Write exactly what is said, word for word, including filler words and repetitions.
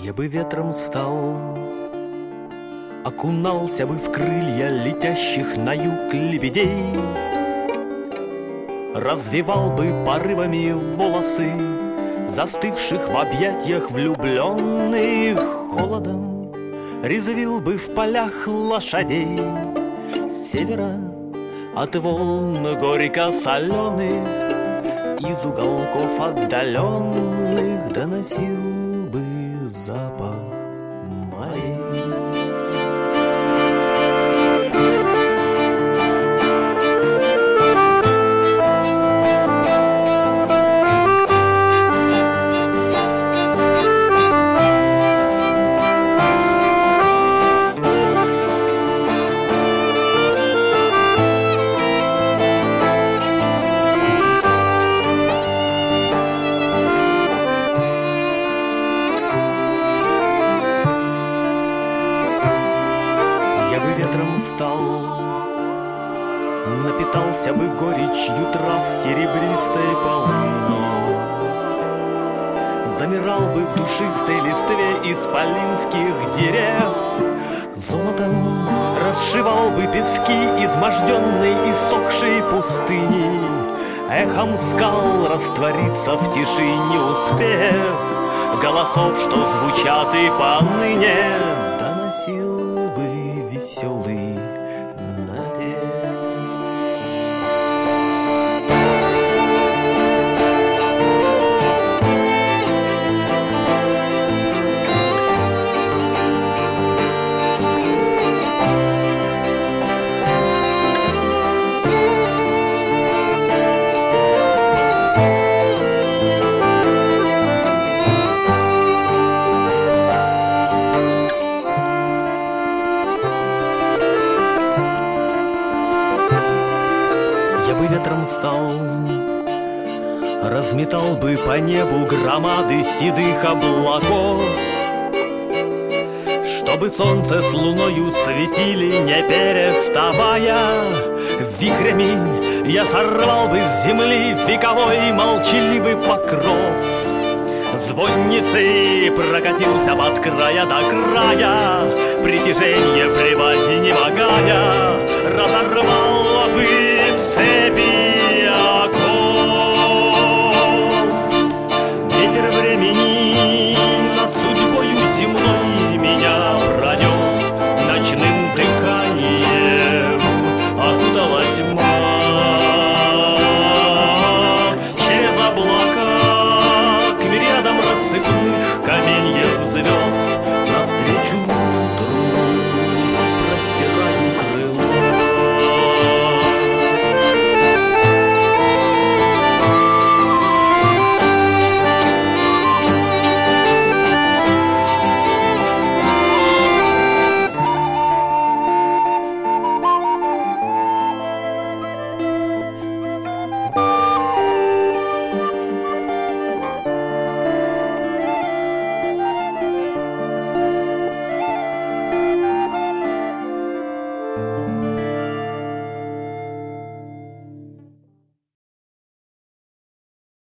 Я бы ветром стал, окунался бы в крылья летящих на юг лебедей, развивал бы порывами волосы застывших в объятиях влюбленных, холодом резвил бы в полях лошадей с севера от волн горько-соленых, из уголков отдаленных доносил бы запах морей. Напитался бы горечью трав серебристой полыни, замирал бы в душистой листве исполинских дерев, золотом расшивал бы пески изможденной иссохшей пустыни, эхом скал раствориться в тиши не успев, голосов, что звучат и поныне, доносил бы веселый напев. Ветром стал, разметал бы по небу громады седых облаков, чтобы солнце с луною светили, не переставая. Вихрями я сорвал бы с земли вековой молчаливый покров, звонницей прокатился от края до края, притяжение превознемогая, разорвал